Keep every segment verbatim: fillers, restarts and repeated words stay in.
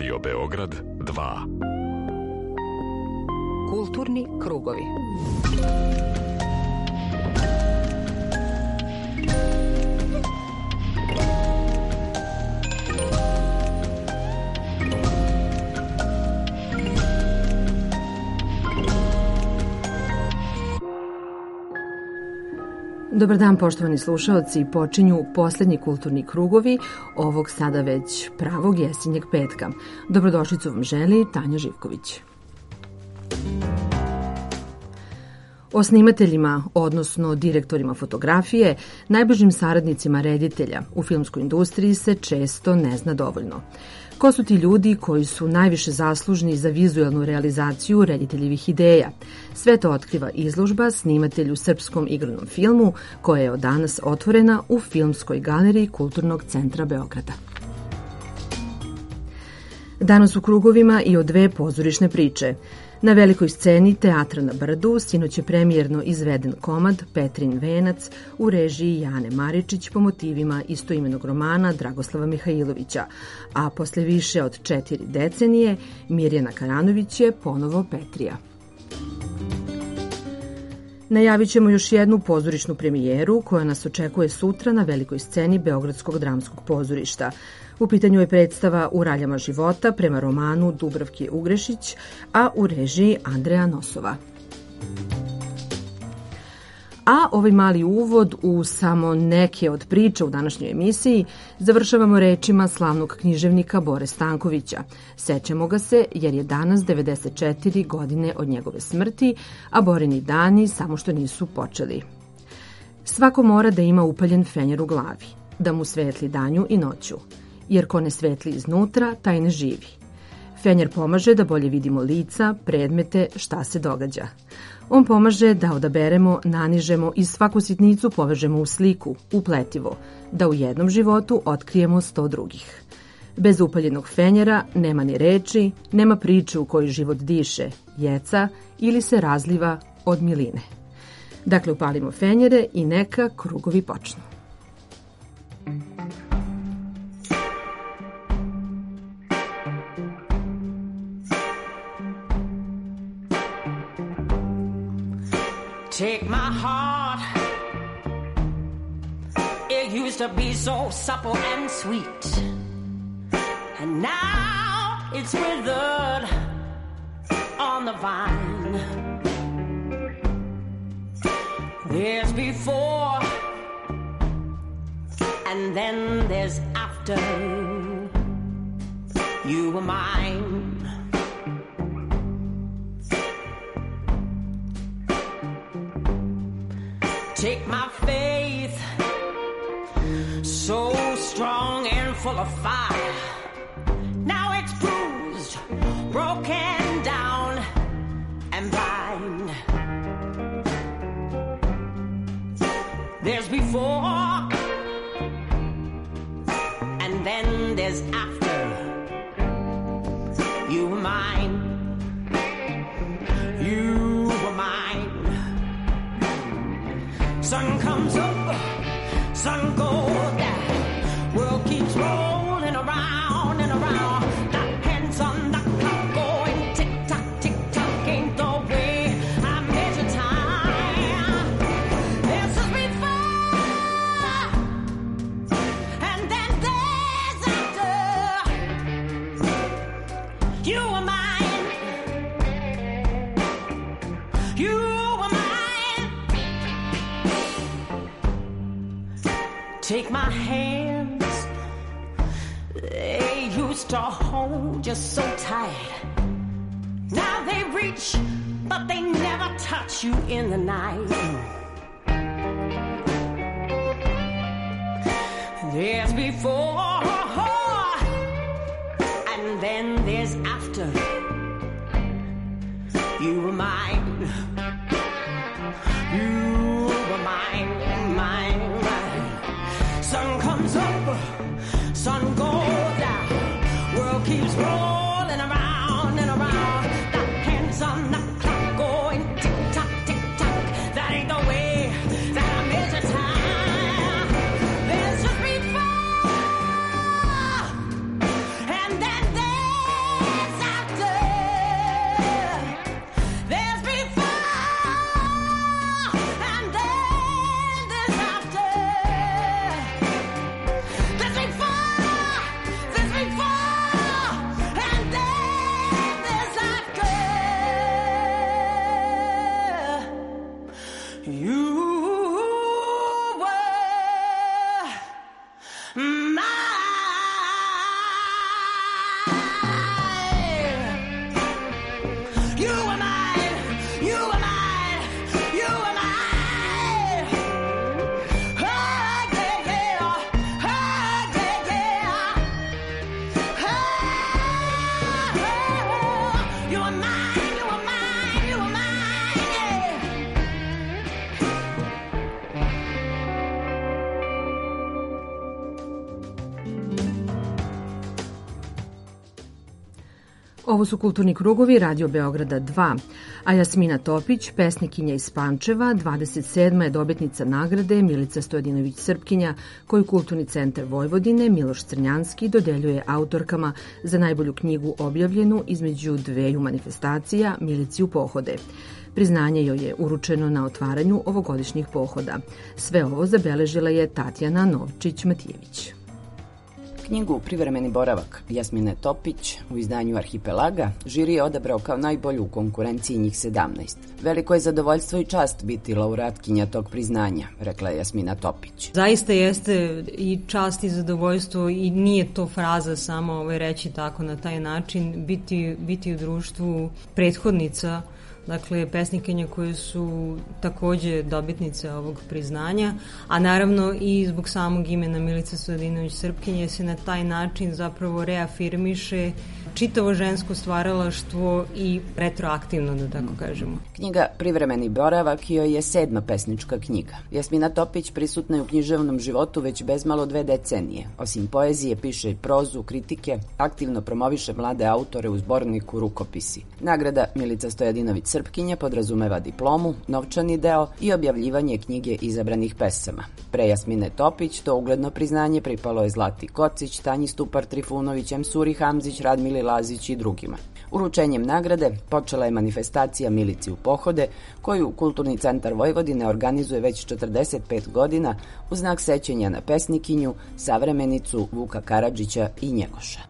Radio Beograd dva. Kulturni krugovi. Dobar dan, poštovani slušaoci, počinju poslednji kulturni krugovi ovog sada već pravog jesenjeg petka. Dobrodošlicu vam želi Tanja Živković. O snimateljima, odnosno direktorima fotografije, najbližim saradnicima reditelja u filmskoj industriji se često ne zna dovoljno. Ko su ti ljudi koji su najviše zaslužni za vizualnu realizaciju rediteljevih ideja? Sve to otkriva izložba Snimatelj u srpskom igranom filmu, koja je od danas otvorena u Filmskoj galeriji Kulturnog centra Beograda. Danas u krugovima i o dve pozorišne priče. Na velikoj sceni Teatra na Brdu sinoć je premijerno izveden komad Petrin venac u režiji Jane Maričić po motivima istoimenog romana Dragoslava Mihajlovića, a posle više od četiri decenije Mirjana Karanović je ponovo Petrija. Najavit ćemo još jednu pozorišnu premijeru koja nas očekuje sutra na velikoj sceni Beogradskog dramskog pozorišta. U pitanju je predstava U raljama života prema romanu Dubravke Ugrešić, a u režiji Andreja Nosova. A ovaj mali uvod u samo neke od priča u današnjoj emisiji završavamo rečima slavnog književnika Bore Stankovića. Sećamo ga se jer je danas devedeset četiri godine od njegove smrti, a Borini dani samo što nisu počeli. Svako mora da ima upaljen fenjer u glavi, da mu svetli danju i noću, jer ko ne svetli iznutra, taj ne živi. Fenjer pomaže da bolje vidimo lica, predmete, šta se događa. On pomaže da odaberemo, nanižemo i svaku sitnicu povežemo u sliku, upletivo, da u jednom životu otkrijemo sto drugih. Bez upaljenog fenjera nema ni reči, nema priče u kojoj život diše, jeca ili se razliva od miline. Dakle, upalimo fenjere i neka krugovi počnu. Take my heart, it used to be so supple and sweet, and now it's withered on the vine. There's before, and then there's after. You were mine. Take my faith, so strong and full of fire. Now it's bruised, broken down, and blind. There's before, and then there's after. You were mine. You were mine. Sun comes up, sun goes down. World keeps rolling around and around. The hands on the clock going tick tock, tick tock. Ain't the way I measure time. This is before, and then there's after. You were mine. You. Take my hands, they used to hold you so tight. Now they reach, but they never touch you in the night. There's before, and then there's after. You were mine. You were mine, mine. Sun comes up, sun goes down. World keeps rolling around and around. The hands on the clock going tick tock, tick tock. That ain't the way that I measure time. There's just before, and then there's Ovo su Kulturni krugovi Radio Beograda dva, a Jasmina Topić, pesnikinja iz Pančeva, dvadeset sedma je dobitnica nagrade Milica Stojadinović-Srpkinja, koju Kulturni centar Vojvodine Miloš Crnjanski dodeljuje autorkama za najbolju knjigu objavljenu između dveju manifestacija Milici u pohode. Priznanje joj je uručeno na otvaranju ovogodišnjih pohoda. Sve ovo zabeležila je Tatjana Novčić-Matijević. Knjigu Privremeni boravak Jasmine Topić u izdanju Arhipelaga žiri je odabrao kao najbolju u konkurenciji njih sedamnaest. Veliko je zadovoljstvo i čast biti laureatkinja tog priznanja, rekla je Jasmina Topić. Zaista jeste i čast i zadovoljstvo i nije to fraza samo ovaj, reći tako na taj način, biti, biti u društvu prethodnica, dakle pesnikinja koje su takođe dobitnice ovog priznanja, a naravno i zbog samog imena Milica Stojadinović-Srpkinje se na taj način zapravo reafirmiše čitavo žensko stvaralaštvo i retroaktivno, da tako kažemo. Knjiga Privremeni boravak joj je sedma pesnička knjiga. Jasmina Topić prisutna je u književnom životu već bezmalo dve decenije. Osim poezije, piše i prozu, kritike, aktivno promoviše mlade autore u zborniku Rukopisi. Nagrada Milica Stojadinović-Srpkinja podrazumeva diplomu, novčani deo i objavljivanje knjige izabranih pesama. Pre Jasmine Topić to ugledno priznanje pripalo je Zlati Kocić, Tanji Stupar Trifunović, Emsuri Hamzić, Radmili Lazić i drugima. Uručenjem nagrade počela je manifestacija Milici u pohode, koju Kulturni centar Vojvodine organizuje već četrdeset pet godina u znak sećanja na pesnikinju, savremenicu Vuka Karadžića i Njegoša.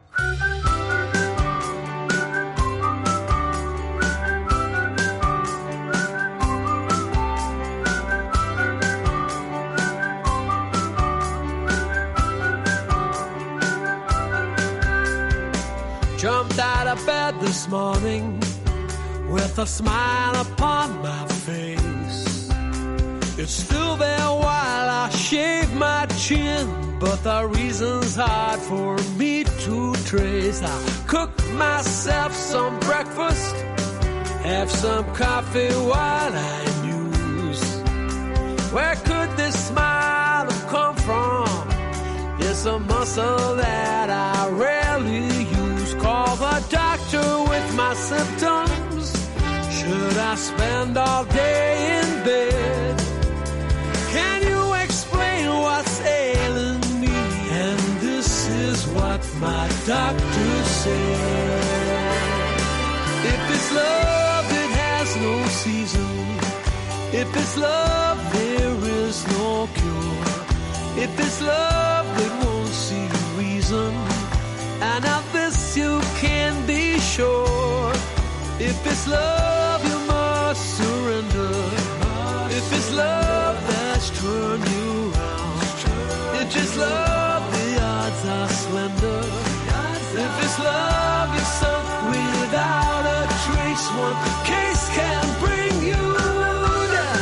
Jumped out of bed this morning with a smile upon my face. It's still there while I shave my chin, but the reason's hard for me to trace. I cook myself some breakfast, have some coffee while I muse. Where could this smile have come from? It's a muscle that I rarely use. Call the doctor with my symptoms. Should I spend all day in bed? Can you explain what's ailing me? And this is what my doctor said. If it's love, it has no season. If it's love, there is no cure. If it's love, it won't see reason. And of this you can be sure. If it's love, you must surrender. If it's love that's turned you around, if it's love, the odds are slender. If it's love, you're sunk without a trace. One case can bring you down.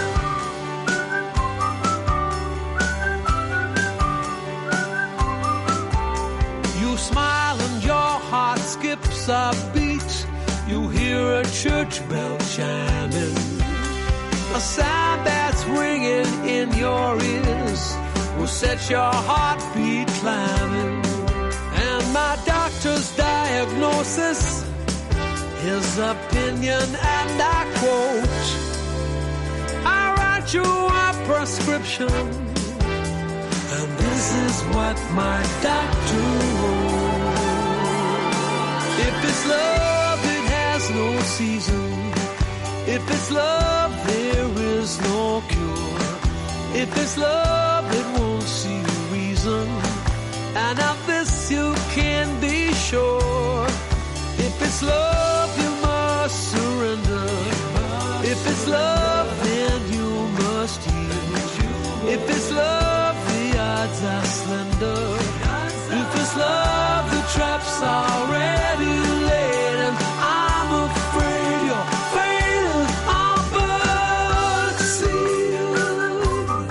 You smile and your heart skips a beat. You hear a church bell chiming, a sound that's ringing in your ears will set your heartbeat climbing. And my doctor's diagnosis, his opinion, and I quote, I write you a prescription, and this is what my doctor wrote. If it's love, it has no season. If it's love, there is no cure. If it's love, it won't see reason. And of this you can be sure. If it's love, you must surrender. If it's love, then you must yield. If it's love, the odds are slender. If it's love, the trap's already laid. And I'm afraid you're fading on but sealed.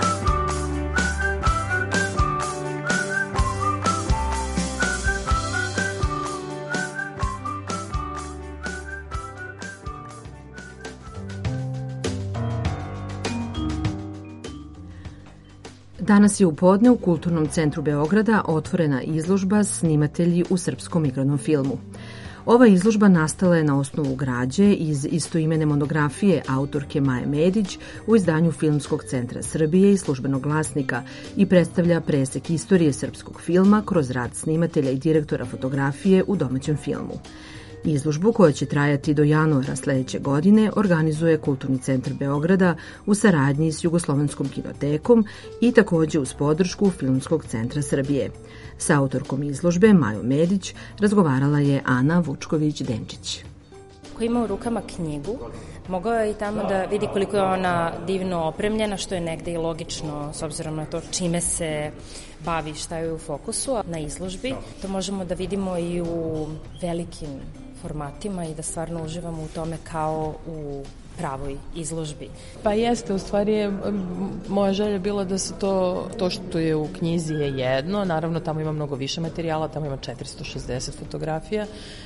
Danas je u podne u Kulturnom centru Beograda otvorena izložba Snimatelji u srpskom igranom filmu. Ova izložba nastala je na osnovu građe iz istoimene monografije autorke Maje Medić u izdanju Filmskog centra Srbije i Službenog glasnika i predstavlja presek istorije srpskog filma kroz rad snimatelja i direktora fotografije u domaćem filmu. Izložbu, koja će trajati do januara sledeće godine, organizuje Kulturni centar Beograda u saradnji s Jugoslovenskom kinotekom i takođe uz podršku Filmskog centra Srbije. Sa autorkom izložbe, Majom Medić, razgovarala je Ana Vučković-Denčić. Ko ima u rukama knjigu, mogao je i tamo da vidi koliko je ona divno opremljena, što je negde i logično s obzirom na to čime se bavi, šta je u fokusu. Na izložbi to možemo da vidimo i u velikim formatima i da stvarno uživamo u tome kao u pravoj izložbi. Pa jeste, u stvari je moja želja bila da se to, to što je u knjizi je jedno, naravno tamo ima mnogo više materijala, tamo ima četiristo šezdeset fotografija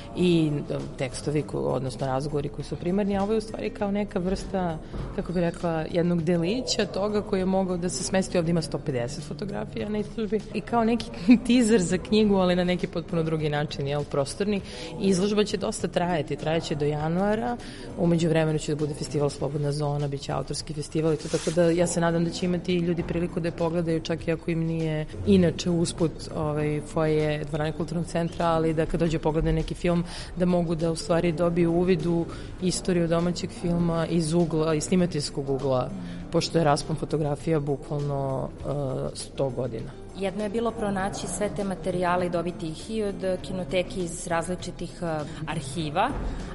i tekstovi, odnosno razgovori koji su primarni, a ovo je u stvari kao neka vrsta, kako bih rekla, jednog delića toga koji je mogao da se smesti. Ovdje ima sto pedeset fotografija na izložbi i kao neki teaser za knjigu, ali na neki potpuno drugi način, jel, prostorni. I izložba će dosta trajati, trajaće do januara, umeđu vremenu će da bude festival Slobodna zona, bit će autorski festival i to, tako da ja se nadam da će imati ljudi priliku da je pogledaju, čak i ako im nije inače usput ovaj, foje dvorane Kulturnog centra, ali da kad dođe pogledaju neki film, da mogu da u stvari dobiju uvid u istoriju domaćeg filma iz ugla, iz snimateljskog ugla, pošto je raspon fotografija bukvalno uh, sto godina. Jedno je bilo pronaći sve te materijale i dobiti ih i od kinoteke iz različitih arhiva,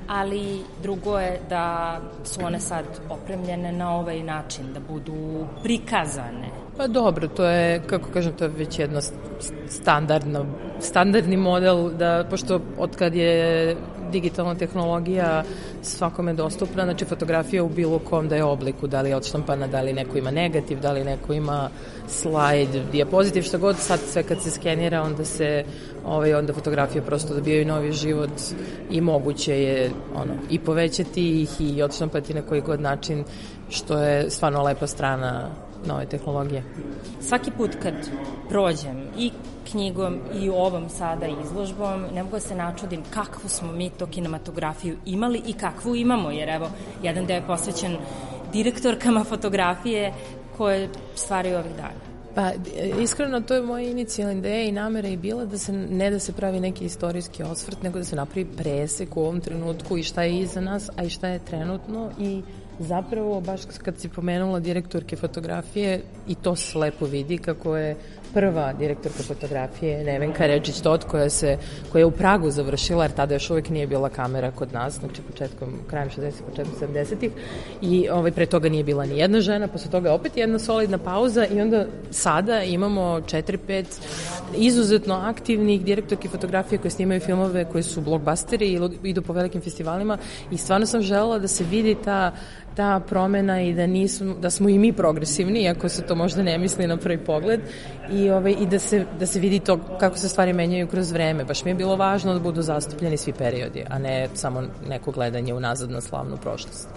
ali drugo je da su one sad opremljene na ovaj način, da budu prikazane. Pa dobro, to je, kako kažem, to je već jedno standardno, standardni model, da, pošto od kad je digitalna tehnologija svakome dostupna, znači fotografija u bilo kom da je obliku, da li je odštampana, da li neko ima negativ, da li neko ima slajd, dijapozitiv, šta god, sad sve kad se skenira, onda se, ovaj, onda fotografije prosto dobijaju novi život i moguće je ono, i povećati ih i odštampati na koji god način, što je stvarno lepa strana nove tehnologije. Svaki put kad prođem i knjigom i ovom sada izložbom, ne mogu da se načudim kakvu smo mi to kinematografiju imali i kakvu imamo, jer evo, jedan deo je posvećen direktorkama fotografije koje stvaraju ovih dana. Pa, iskreno, to je moja inicijalna ideja i namera i bila da se, ne da se pravi neki istorijski osvrt, nego da se napravi presek u ovom trenutku i šta je iza nas, a i šta je trenutno i zapravo, baš kad si pomenula direktorke fotografije, i to se lepo vidi kako je prva direktorka fotografije Nevenka Rečić-Tot, koja, se, koja je u Pragu završila, jer tada još uvek nije bila kamera kod nas, znači početkom, krajem šezdesetih, početkom sedamdesetih, i ovaj, pre toga nije bila ni jedna žena, posle toga opet jedna solidna pauza i onda sada imamo četiri pet izuzetno aktivnih direktorki fotografije koje snimaju filmove koji su blockbusteri i idu po velikim festivalima i stvarno sam želela da se vidi ta ta promena i da nismo, da smo i mi progresivni, iako se to možda ne misli na prvi pogled, i ovaj i da se da se vidi to kako se stvari menjaju kroz vreme. Baš mi je bilo važno da budu zastupljeni svi periodi, a ne samo neko gledanje unazad na slavnu prošlost.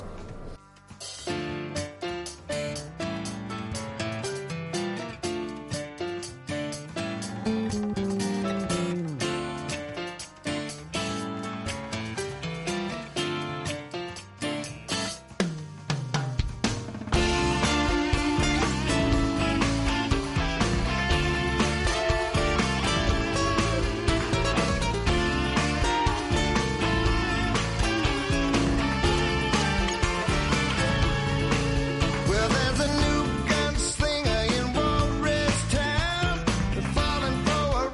Falling for a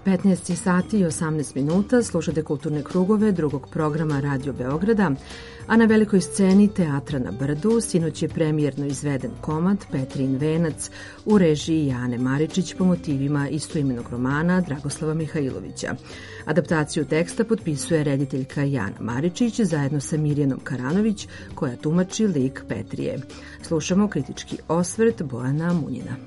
petnaest sati i osamnaest minuta slušate Kulturne krugove drugog programa Radio Beograda, a na velikoj sceni Teatra na Brdu sinoć je premijerno izveden komad Petrin venac u režiji Jane Maričić po motivima istoimenog romana Dragoslava Mihajlovića. Adaptaciju teksta potpisuje rediteljka Jana Maričić zajedno sa Mirjanom Karanović, koja tumači lik Petrije. Slušamo kritički osvrt Bojana Munjina.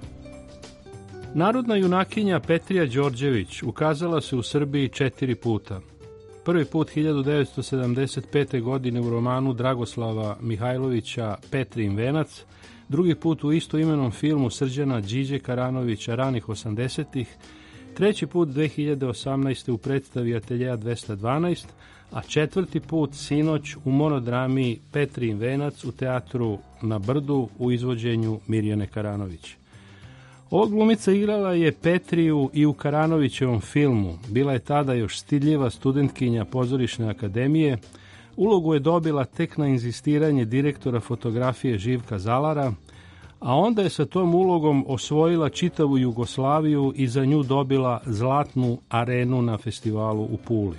Narodna junakinja Petrija Đorđević ukazala se u Srbiji četiri puta. Prvi put hiljadu devetsto sedamdeset pete. godine u romanu Dragoslava Mihajlovića Petrin venac, drugi put u istoimenom filmu Srđana Điđe Karanovića ranih osamdesetih, treći put dve hiljade osamnaeste. u predstavi Ateljeja dvesta dvanaest, a četvrti put sinoć u monodrami Petrin venac u Teatru na Brdu u izvođenju Mirjane Karanović. Ova glumica igrala je Petriju i u Karanovićevom filmu. Bila je tada još stidljiva studentkinja Pozorišne akademije. Ulogu je dobila tek na inzistiranje direktora fotografije Živka Zalara, a onda je sa tom ulogom osvojila čitavu Jugoslaviju i za nju dobila zlatnu arenu na festivalu u Puli.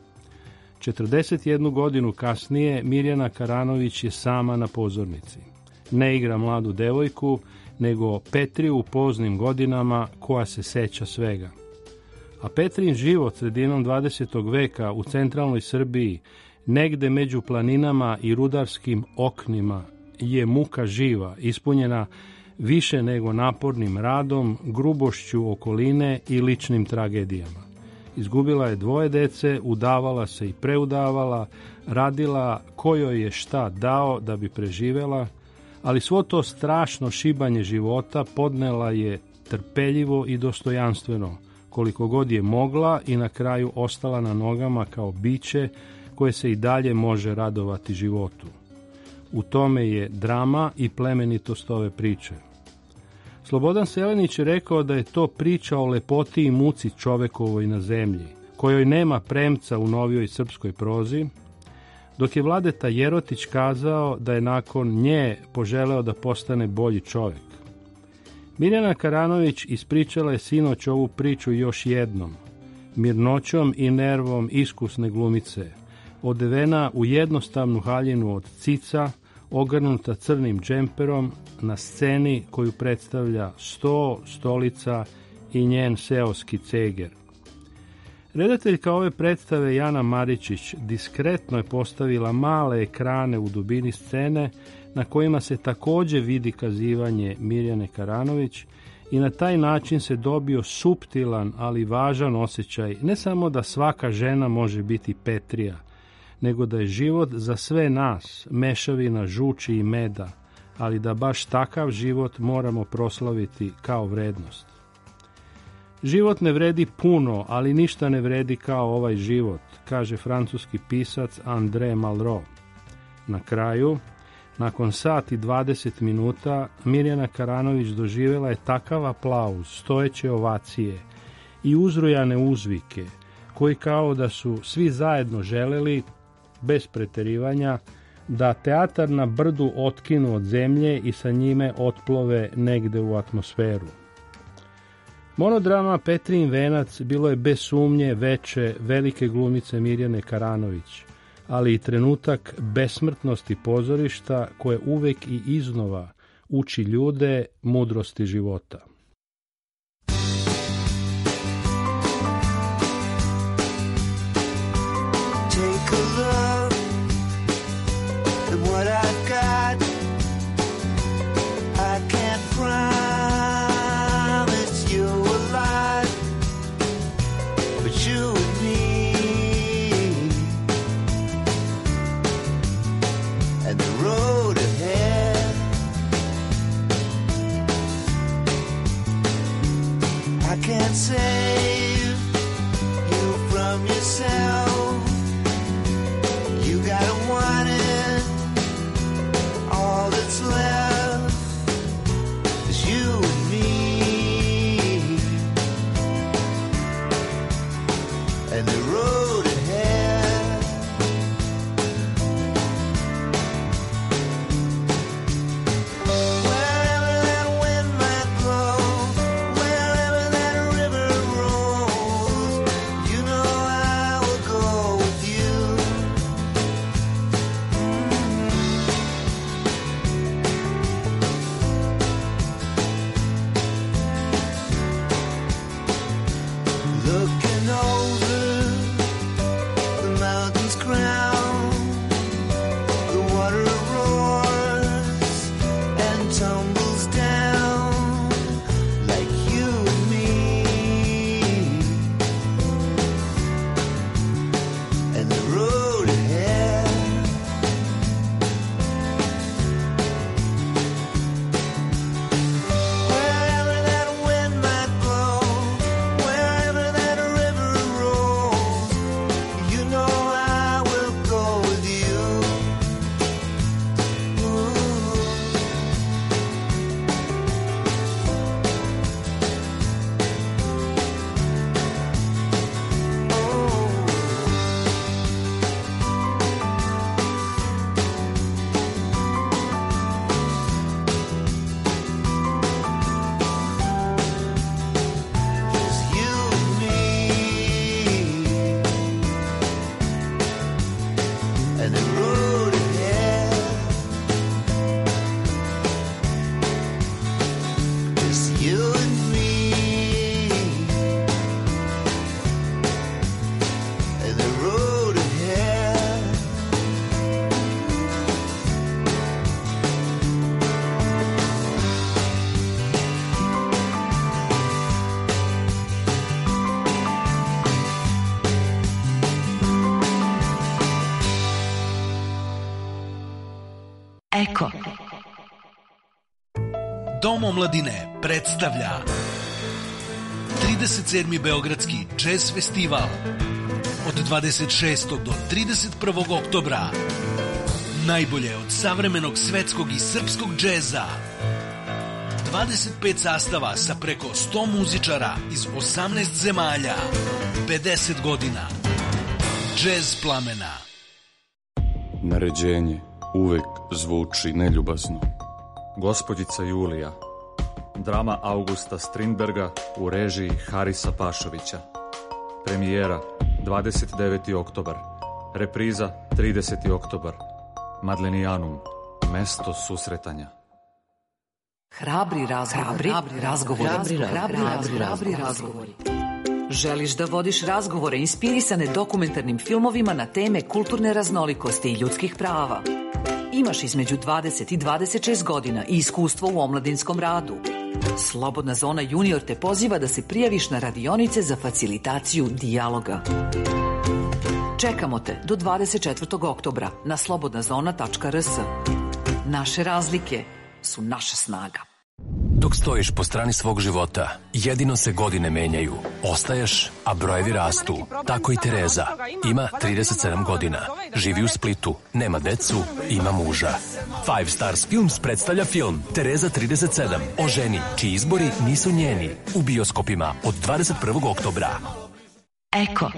četrdeset jednu godinu kasnije Mirjana Karanović je sama na pozornici. Ne igra mladu devojku, nego Petriju u poznim godinama koja se seća svega. A Petrin život sredinom dvadesetog veka u centralnoj Srbiji, negde među planinama i rudarskim oknima, je muka živa, ispunjena više nego napornim radom, grubošću okoline i ličnim tragedijama. Izgubila je dvoje dece, udavala se i preudavala, radila ko joj je šta dao da bi preživela, ali svo to strašno šibanje života podnela je trpeljivo i dostojanstveno, koliko god je mogla, i na kraju ostala na nogama kao biće koje se i dalje može radovati životu. U tome je drama i plemenitost ove priče. Slobodan Selenić je rekao da je to priča o lepoti i muci čovekovoj na zemlji, kojoj nema premca u novijoj srpskoj prozi, dok je Vladeta Jerotić kazao da je nakon nje poželeo da postane bolji čovjek. Mirjana Karanović ispričala je sinoć ovu priču još jednom, mirnoćom i nervom iskusne glumice, odevena u jednostavnu haljinu od cica, ogrnuta crnim džemperom, na sceni koju predstavlja sto, stolica i njen seoski ceger. Redateljka ove predstave Jana Maričić diskretno je postavila male ekrane u dubini scene na kojima se takođe vidi kazivanje Mirjane Karanović i na taj način se dobio suptilan, ali važan osjećaj ne samo da svaka žena može biti Petrija, nego da je život za sve nas mešavina žuči i meda, ali da baš takav život moramo proslaviti kao vrednost. Život ne vredi puno, ali ništa ne vredi kao ovaj život, kaže francuski pisac André Malraux. Na kraju, nakon sat i dvadeset minuta, Mirjana Karanović doživjela je takav aplauz, stojeće ovacije i uzrujane uzvike, koji kao da su svi zajedno želeli, bez preterivanja, da teatar na Brdu otkinu od zemlje i sa njime otplove negde u atmosferu. Monodrama Petrin venac bilo je bez sumnje veče velike glumice Mirjane Karanović, ali i trenutak besmrtnosti pozorišta koje uvek i iznova uči ljude mudrosti života. Take a look at what I've got. I can't promise you a lot, but you and me and the road ahead. I can't save you from yourself. You gotta want it. All that's left is you and me and the road ahead. Wherever that wind might blow, wherever that river rolls, Dom omladine predstavlja trideset sedmi Beogradski džez festival od dvadeset šestog do trideset prvog oktobra. Najbolje od savremenog svetskog i srpskog džeza. dvadeset pet sastava sa preko sto muzičara iz osamnaest zemalja. pedeset godina. Džez plamena. Naređenje uvek zvuči neljubazno. Gospođica Julija. Drama Augusta Strindberga u režiji Harisa Pašovića. Premijera dvadeset deveti oktobar. Repriza trideseti oktobar. Madlenijanum, mesto susretanja. Hrabri razgovori. Hrabri razgovori. Hrabri razgovori. Hrabri razgovori. Želiš da vodiš razgovore inspirisane dokumentarnim filmovima na teme kulturne raznolikosti i ljudskih prava? Imaš između dvadeset i dvadeset šest godina i iskustvo u omladinskom radu. Slobodna zona junior te poziva da se prijaviš na radionice za facilitaciju dijaloga. Čekamo te do dvadeset četvrtog oktobra na slobodnazona tačka r s. Naše razlike su naša snaga. Dok stojiš po strani svog života, jedino se godine menjaju. Ostaješ, a brojevi rastu. Tako i Tereza. Ima trideset sedam godina. Živi u Splitu. Nema decu, ima muža. Five Stars Films predstavlja film Tereza trideset sedam o ženi čiji izbori nisu njeni. U bioskopima od dvadeset prvog oktobra. Eko.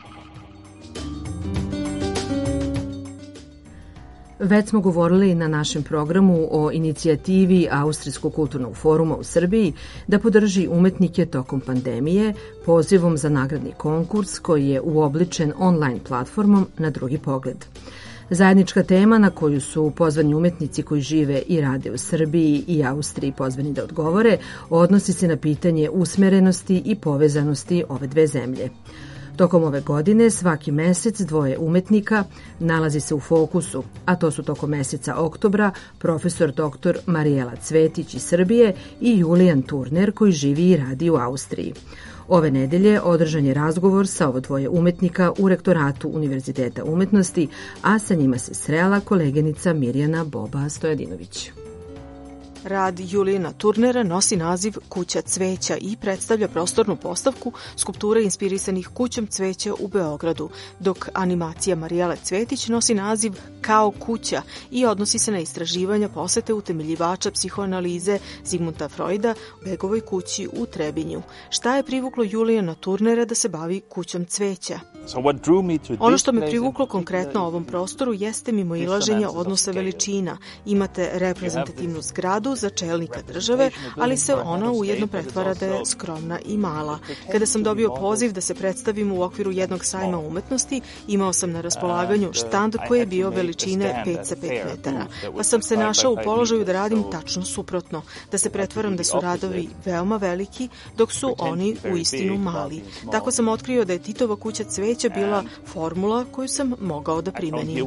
Već smo govorili na našem programu o inicijativi Austrijskog kulturnog foruma u Srbiji da podrži umetnike tokom pandemije pozivom za nagradni konkurs koji je uobličen online platformom Na drugi pogled. Zajednička tema na koju su pozvani umetnici koji žive i rade u Srbiji i Austriji pozvani da odgovore odnosi se na pitanje usmerenosti i povezanosti ove dve zemlje. Tokom ove godine svaki mesec dvoje umetnika nalazi se u fokusu, a to su tokom meseca oktobra profesor doktor Marijela Cvetić iz Srbije i Julijan Turner koji živi i radi u Austriji. Ove nedelje održan je razgovor sa ovo dvoje umetnika u rektoratu Univerziteta umetnosti, a sa njima se srela koleginica Mirjana Boba Stojadinović. Rad Julijana Turnera nosi naziv Kuća cveća i predstavlja prostornu postavku skulpture inspirisanih kućom cveća u Beogradu, dok animacija Marijele Cvetić nosi naziv Kao kuća i odnosi se na istraživanja posete utemeljivača psihoanalize Zigmunda Freuda u Begovoj kući u Trebinju. Šta je privuklo Julijana Turnera da se bavi kućom cveća? Ono što me privuklo konkretno ovom prostoru jeste mimoilaženje odnosa veličina. Imate reprezentativnu zgradu za čelnika države, ali se ona ujedno pretvara da je skromna i mala. Kada sam dobio poziv da se predstavim u okviru jednog sajma umetnosti, imao sam na raspolaganju štand koji je bio veličine pet sa pet metara, pa sam se našao u položaju da radim tačno suprotno, da se pretvaram da su radovi veoma veliki, dok su oni u istinu mali. Tako sam otkrio da je Titova kuća cveća bila formula koju sam mogao da primenim.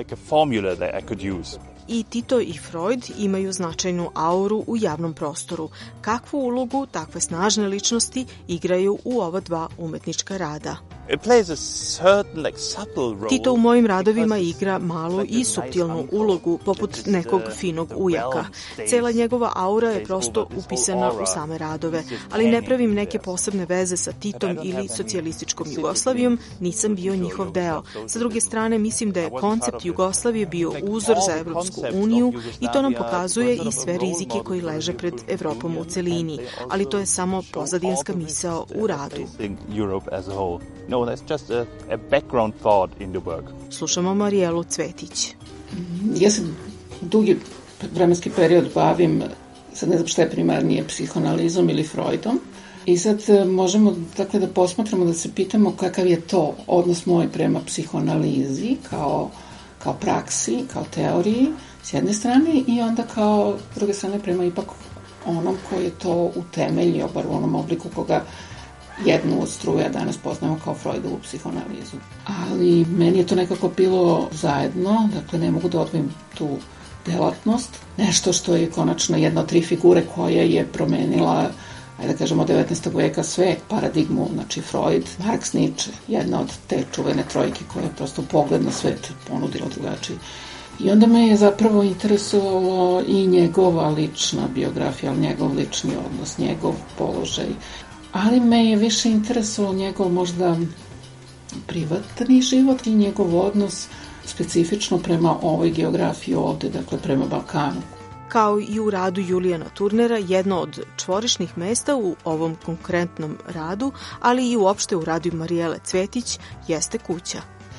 I Tito i Freud imaju značajnu auru u javnom prostoru. Kakvu ulogu takve snažne ličnosti igraju u ova dva umetnička rada? Tito u mojim radovima igra malu i suptilnu ulogu, poput nekog finog ujaka. Cela njegova aura je prosto upisana u same radove, ali ne pravim neke posebne veze sa Titom ili socijalističkom Jugoslavijom, nisam bio njihov deo. Sa druge strane, mislim da je koncept Jugoslavije bio uzor za Evropsku uniju i to nam pokazuje i sve rizike koji leže pred Evropom u celini, ali to je samo pozadinska misao u radu. No, that's just a, a background thought in the work. Slušamo Marijelu Cvetić. Ja se dugi vremenski period bavim, sad ne znam šta je primarnije, psihoanalizom ili Freudom. I sad možemo dakle, da posmatramo, da se pitamo kakav je to odnos moj prema psihoanalizi kao, kao praksi, kao teoriji s jedne strane i onda kao s druge strane prema ipak onom koji je to utemeljio, bar u onom obliku koga jednu od struja danas poznamo kao Freudovu psihoanalizu. Ali meni je to nekako bilo zajedno, dakle ne mogu da odvojim tu delatnost. Nešto što je konačno jedna od tri figure koja je promenila, ajde da kažemo, devetnaestog veka sve paradigmu, znači Freud, Marks, Nietzsche, jedna od te čuvene trojke koja je prosto pogled na svet ponudila drugačiji. I onda me je zapravo interesovalo i njegova lična biografija, njegov lični odnos, njegov položaj. Ali me je više interesovalo njegov možda privatni život i njegov odnos specifično prema ovoj geografiji ovde, dakle prema Balkanu. Kao i u radu Julijana Turnera, jedno od čvorišnih mesta u ovom konkretnom radu, ali i uopšte u radu Marijele Cvetić, jeste kuća.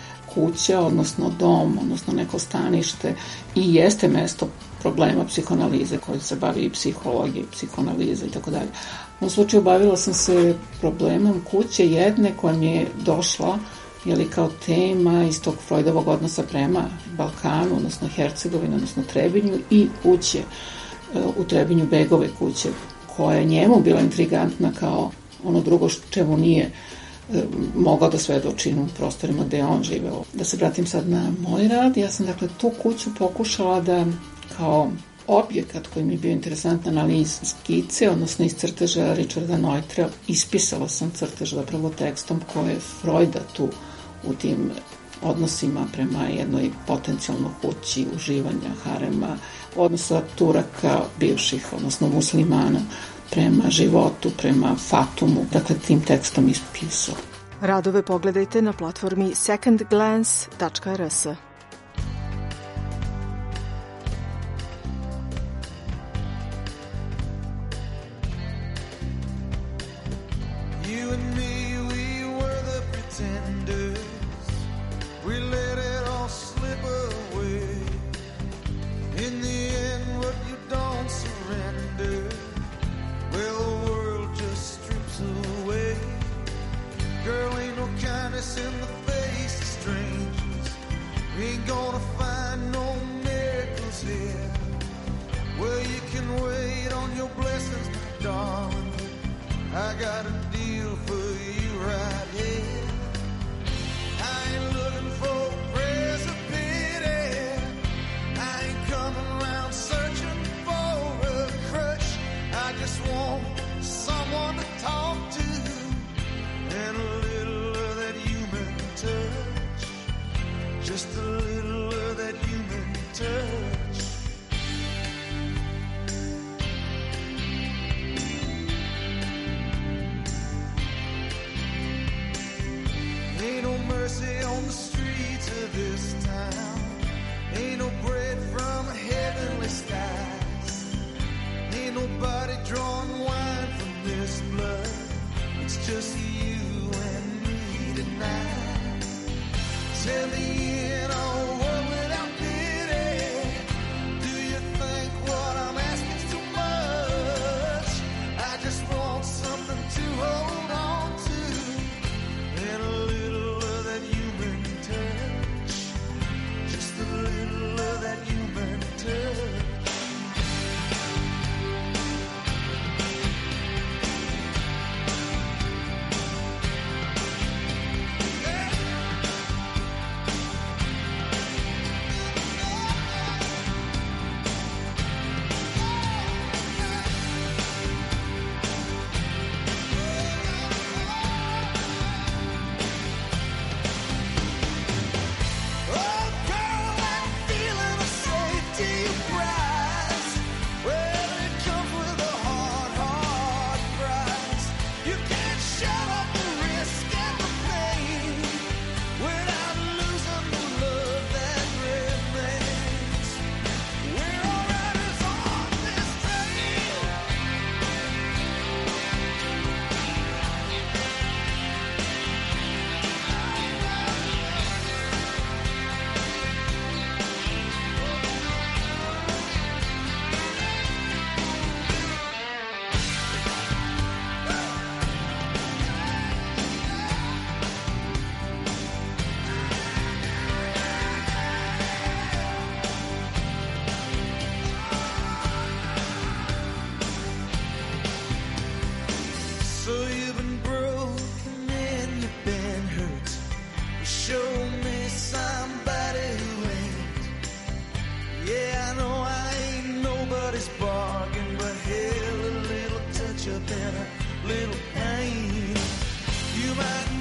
Kuća, odnosno dom, odnosno neko stanište i jeste mesto problema psihoanalize koji se bavi i psihologije, i psihoanalize i tako dalje. U ovom slučaju bavila sam se problemom kuće jedne koja mi je došla jeli kao tema iz tog Freudovog odnosa prema Balkanu, odnosno Hercegovini, odnosno Trebinju i kuće u Trebinju, Begove kuće, koja je njemu bila intrigantna kao ono drugo čemu nije mogao da svedoči u prostorima gde je on živeo. Da se vratim sad na moj rad, ja sam dakle tu kuću pokušala da kao objekat koji mi je bio interesantan, ali iz skice, odnosno iz crteža Richarda Neutra, ispisala sam crtež zapravo tekstom koje je Freuda tu u tim odnosima prema jednoj potencijalno kući, uživanja, harema, odnosa Turaka, bivših, odnosno muslimana, prema životu, prema fatumu, dakle tim tekstom ispisao. Radove pogledajte na platformi second glance tačka r s.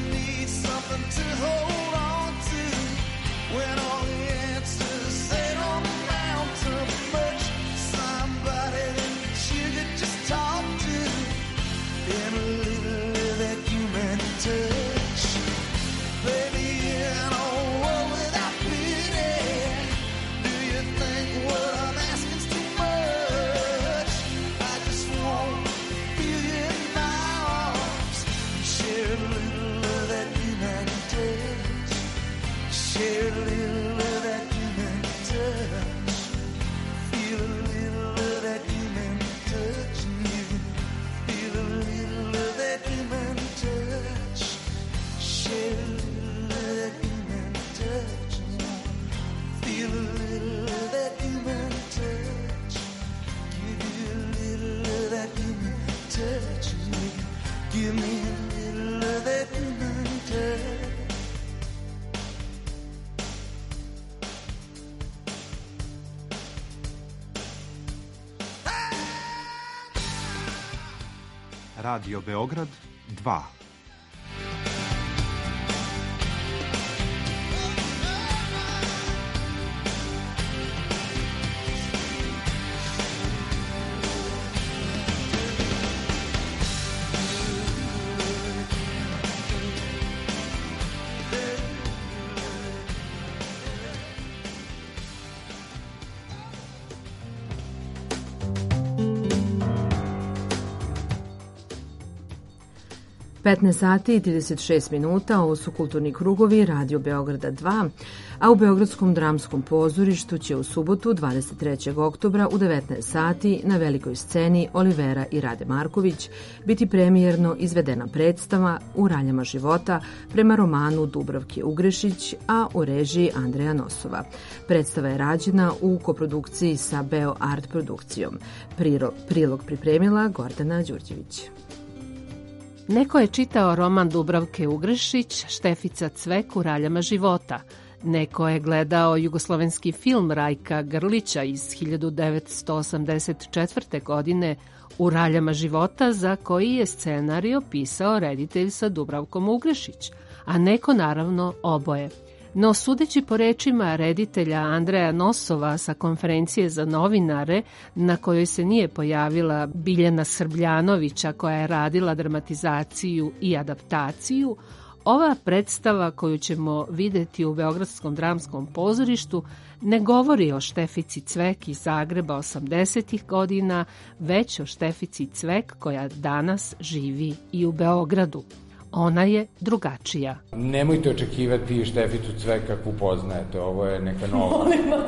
To hold on to when all the answers they don't give me a little of that winter. Radio Beograd dva. petnaest sati i trideset šest minuta, ovo su kulturni krugovi Radio Beograda dva, a u Beogradskom dramskom pozorištu će u subotu dvadeset trećeg oktobra u devetnaest sati na velikoj sceni Olivera i Rade Marković biti premijerno izvedena predstava U raljama života prema romanu Dubravke Ugrešić, a u režiji Andreja Nosova. Predstava je rađena u koprodukciji sa Beo Art produkcijom. Priro, prilog pripremila Gordana Đurđević. Neko je čitao roman Dubravke Ugrešić, Štefica Cvek u raljama života. Neko je gledao jugoslovenski film Rajka Grlića iz hiljadu devetsto osamdeset četvrte. godine U raljama života, za koji je scenario pisao reditelj sa Dubravkom Ugrešić, a neko naravno oboje. No, sudeći po rečima reditelja Andreja Nosova sa konferencije za novinare, na kojoj se nije pojavila Biljana Srbljanovića, koja je radila dramatizaciju i adaptaciju, ova predstava koju ćemo videti u Beogradskom dramskom pozorištu ne govori o Štefici Cvek iz Zagreba osamdesetih godina, već o Štefici Cvek koja danas živi i u Beogradu. Ona je drugačija. Nemojte očekivati Šteficu Cvek kakvu poznajete, ovo je neka nova.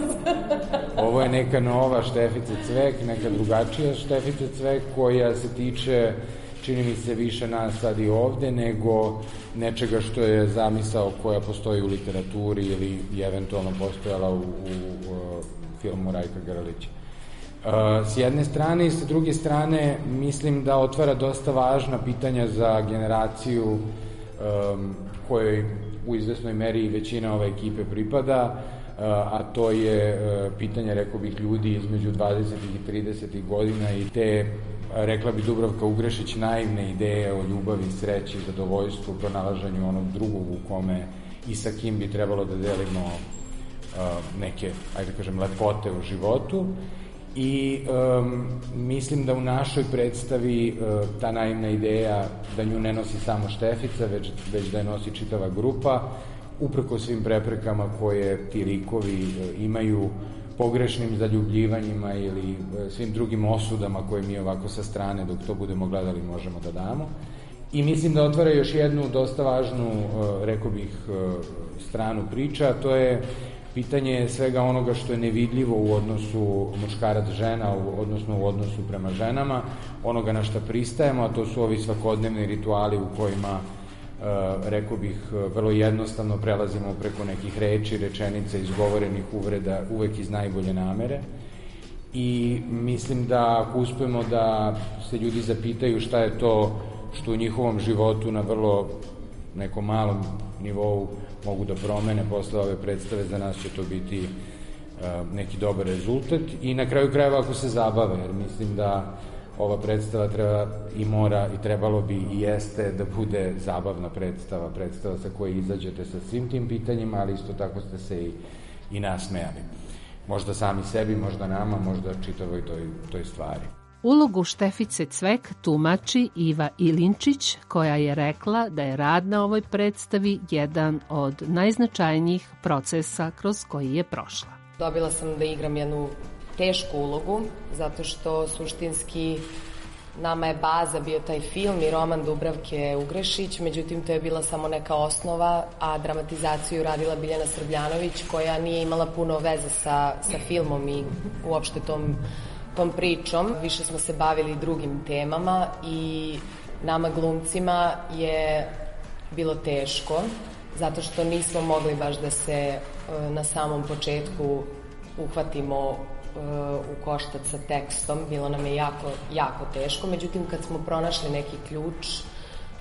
Ovo je neka nova Štefica Cvek, neka drugačija Štefica Cvek koja se tiče, čini mi se, više nas sad i ovde, nego nečega što je zamisao koja postoji u literaturi ili je eventualno postojala u, u, u filmu Rajka Grlića. S jedne strane i sa druge strane mislim da otvara dosta važna pitanja za generaciju um, kojoj u izvesnoj meri i većina ove ekipe pripada, uh, a to je uh, pitanje, rekao bih, ljudi između dvadesetih i tridesetih godina i te, rekla bi Dubravka Ugrešić, naivne ideje o ljubavi, sreći, zadovoljstvu, pronalaženju onog drugog u kome i sa kim bi trebalo da delimo uh, neke, ajde da kažem, lepote u životu. I um, mislim da u našoj predstavi uh, ta naivna ideja da nju ne nosi samo Štefica, već, već da je nosi čitava grupa, uprko svim preprekama koje ti likovi uh, imaju, pogrešnim zaljubljivanjima ili uh, svim drugim osudama koje mi ovako sa strane, dok to budemo gledali, možemo da damo. I mislim da otvara još jednu dosta važnu, uh, rekao bih, uh, stranu priča, a to je pitanje svega onoga što je nevidljivo u odnosu muškarac-žena, odnosno u odnosu prema ženama, onoga na šta pristajemo, a to su ovi svakodnevni rituali u kojima, rekao bih, vrlo jednostavno prelazimo preko nekih reči, rečenica, izgovorenih uvreda, uvek iz najbolje namere. I mislim da ako uspemo da se ljudi zapitaju šta je to što u njihovom životu na vrlo nekom malom nivou mogu da promene posle ove predstave, za nas će to biti uh, neki dobar rezultat i na kraju krajeva ako se zabave, jer mislim da ova predstava treba i mora i trebalo bi i jeste da bude zabavna predstava, predstava sa koje izađete sa svim tim pitanjima, ali isto tako ste se i, i nasmejali. Možda sami sebi, možda nama, možda čitavoj toj, toj stvari. Ulogu Štefice Cvek tumači Iva Ilinčić, koja je rekla da je rad na ovoj predstavi jedan od najznačajnijih procesa kroz koji je prošla. Dobila sam da igram jednu tešku ulogu, zato što suštinski nama je baza bio taj film i roman Dubravke Ugrešić, međutim to je bila samo neka osnova, a dramatizaciju radila Biljana Srbljanović, koja nije imala puno veze sa, sa filmom i uopšte tom tom pričom. Više smo se bavili drugim temama i nama glumcima je bilo teško, zato što nismo mogli baš da se na samom početku uhvatimo u koštac sa tekstom. Bilo nam je jako, jako teško. Međutim, kad smo pronašli neki ključ,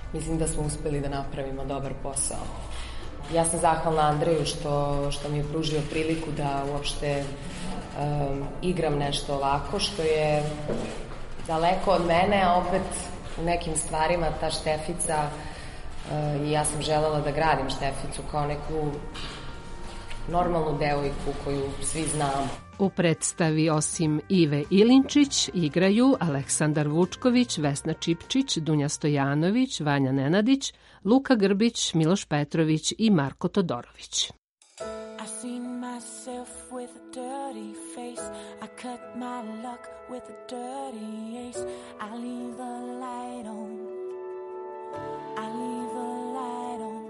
mislim da smo uspeli da napravimo dobar posao. Ja sam zahvalna Andreju što, što mi je pružio priliku da uopšte um, igram nešto ovako, što je daleko od mene, a opet u nekim stvarima ta Štefica, uh, i ja sam želela da gradim Šteficu kao neku normalnu devojku koju svi znamo. U predstavi osim Ive Ilinčić igraju Aleksandar Vučković, Vesna Čipčić, Dunja Stojanović, Vanja Nenadić, Luka Grbić, Miloš Petrović i Marko Todorović. I seen myself with a dirty face. I cut my luck with a dirty ace. I leave the light on. I leave the light on.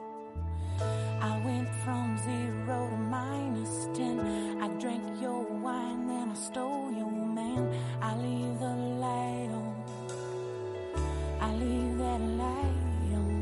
I went from zero to minus ten. I drank your wine, then I stole your man. I leave the light on. I leave that light on.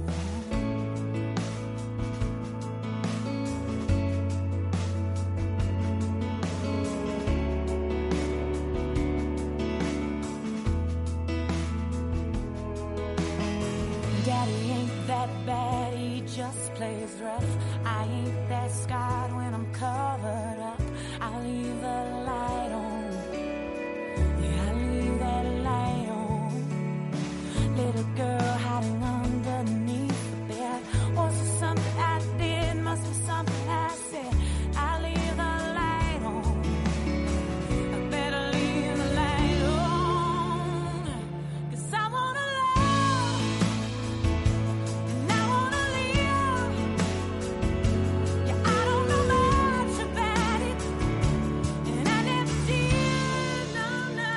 Daddy ain't that bad, he just plays rough. I ain't that scarred when I'm covered up. I leave the light on. Yeah, I leave that light on. Little girl hiding underneath the bed. Was it something I did? Must be something I said. I leave the light on. I better leave the light on. 'Cause I wanna love and I wanna live. Yeah, I don't know much about it, and I never did, no, no.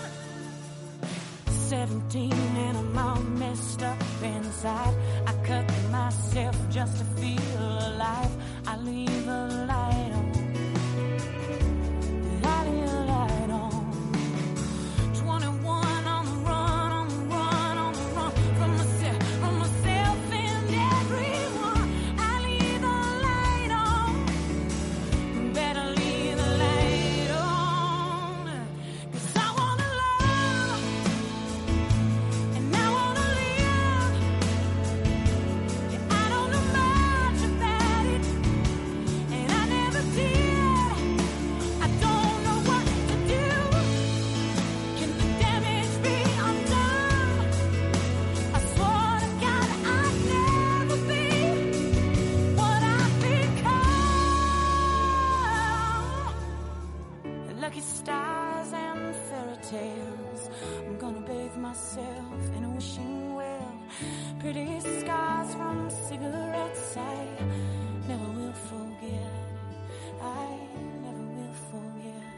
Seventeen and I'm all messed up inside. I cut myself just to feel alive. I leave the light on. I leave the light on. twenty-one on the run, on the run, on the run from myself, from myself and everyone. I leave the light on. Better leave the light on. 'Cause I wanna love and I wanna live. Yeah, I don't know much about it, and I never did. I don't know what to do. Can the damage be undone? I swore to God I'd never be what I've become. Lucky stars and fairy tales. I'm gonna bathe myself in a wishing well. Pretty scars from cigarettes I never will forget. I never will forget.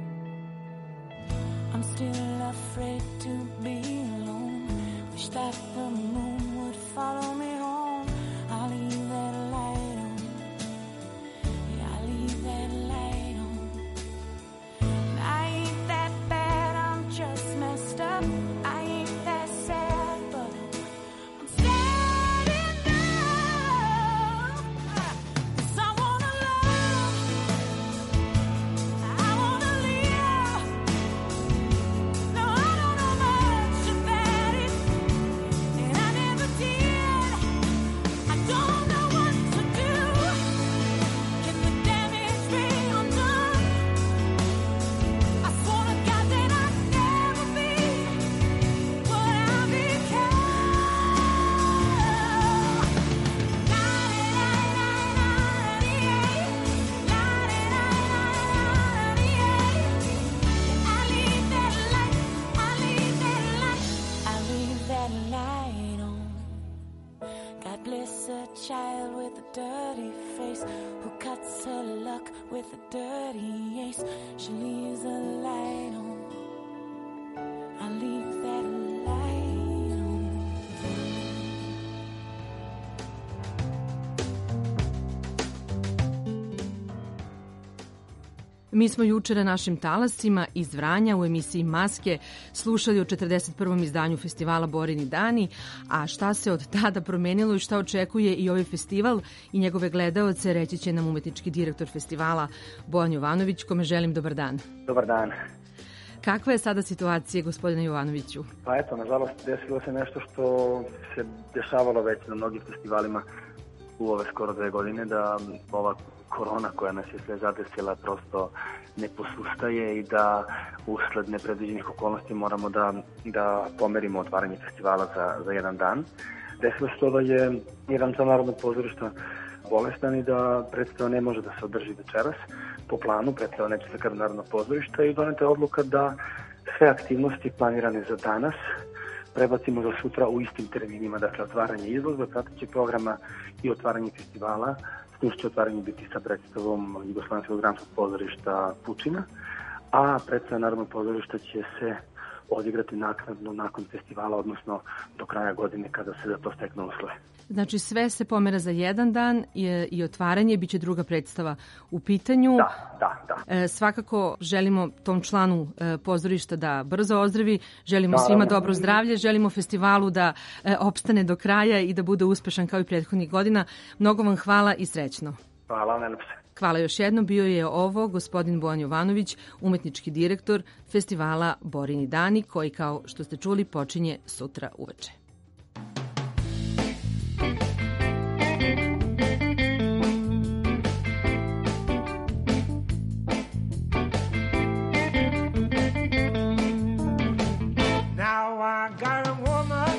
I'm still afraid to be alone. Wish that the moon would follow me home. I'll leave that light on. Yeah, I'll leave that light on. I ain't that bad, I'm just messed up. I ain't that sad, but I'm sad enough. 'Cause I wanna love, I wanna live. No, I don't know much about it, and I never did. I don't know what to do. Can the damage be undone? I swore to God that I'd never be what I become. I leave that light, I leave that light, I leave that light on. God bless a child with a dirty face who cuts her luck with a dirty ace. She leaves a light on. I leave that light on. Mi smo juče na našim talasima iz Vranja u emisiji Maske slušali o četrdeset prvom izdanju festivala Borini dani, a šta se od tada promenilo i šta očekuje i ovaj festival i njegove gledaoce reći će nam umetnički direktor festivala Bojan Jovanović, kome želim dobar dan. Dobar dan. Kakva je sada situacija, gospodine Jovanoviću? Pa eto, nažalost, desilo se nešto što se dešavalo već na mnogim festivalima u ove skoro dve godine, da ova korona koja nas je sve zadesila prosto ne posustaje i da usled nepredviđenih okolnosti moramo da, da pomerimo otvaranje festivala za, za jedan dan. Desilo se to da je jedan član Narodnog pozorišta bolestan i da predstava ne može da se održi večeras po planu, predstava neće se kada Narodnog pozorišta i doneta je odluka da sve aktivnosti planirane za danas prebacimo za sutra u istim terminima, dakle otvaranje izložbe, pratećeg programa i otvaranje festivala. S njih će otvaranje biti sa predstavom Jugoslovenskog dramskog pozorišta Pučina, a predstava Narodnog pozorišta će se odigrati naknadno nakon festivala, odnosno do kraja godine kada se za to steknu uslove. Znači sve se pomera za jedan dan i, i otvaranje, bit će druga predstava u pitanju. Da, da, da. E, svakako želimo tom članu e, pozorišta da brzo ozdravi, želimo Naravno. svima dobro zdravlje, želimo festivalu da e, opstane do kraja i da bude uspešan kao i prethodnih godina. Mnogo vam hvala i srećno. Hvala, najlepše. Hvala još jednom, bio je ovo gospodin Bojan Jovanović, umetnički direktor festivala Borini dani, koji kao što ste čuli počinje sutra uveče. Now I got a woman,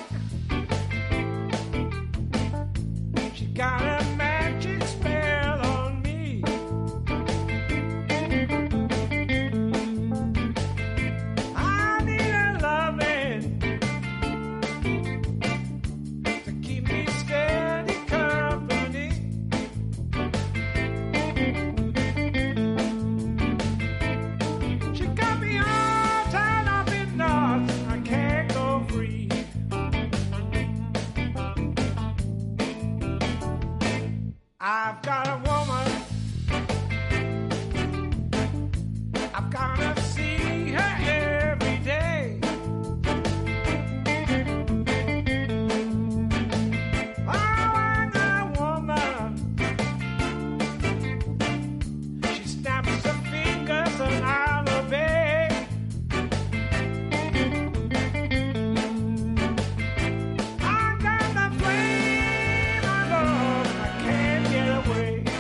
she got a magic spell on me. I need a loving to keep me steady company. She got me all tied up in knots, I can't go free. I've got a woman, I've gotta see her every day. Oh, I got a woman, she snaps her fingers and I'll obey. I got the flame of love, I can't get away.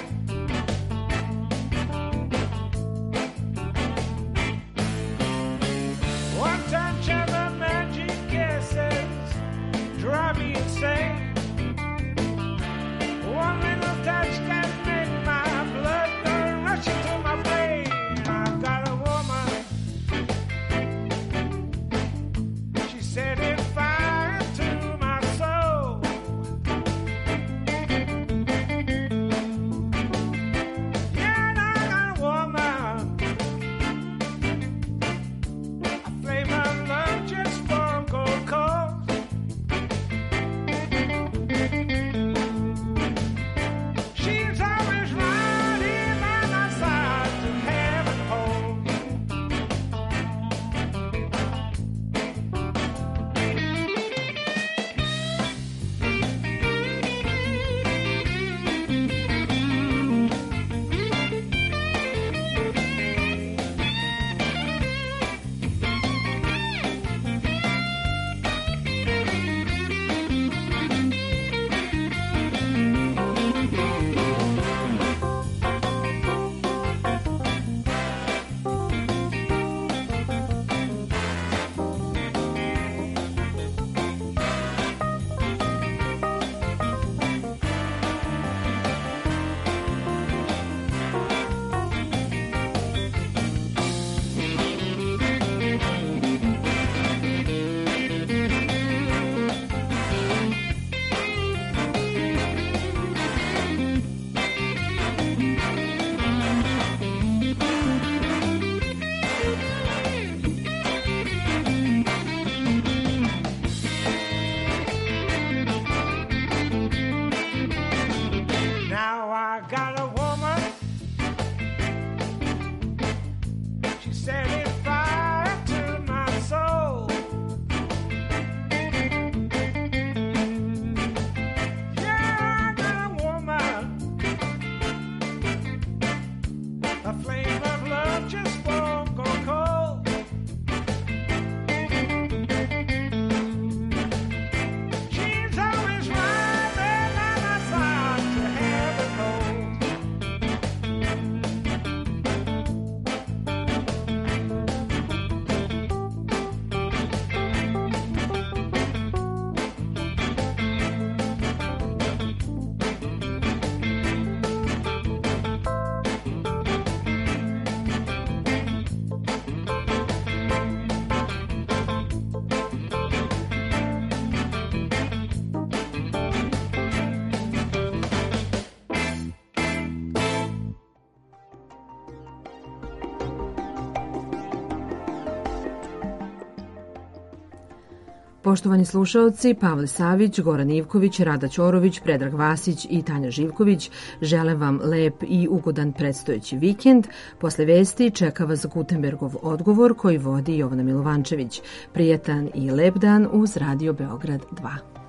poštovani slušaoci, Pavle Savić, Goran Ivković, Rada Ćorović, Predrag Vasić i Tanja Živković žele vam lep i ugodan predstojeći vikend. Posle vesti čeka vas Gutenbergov odgovor koji vodi Jovana Milovančević. Prijetan i lep dan uz Radio Beograd dva.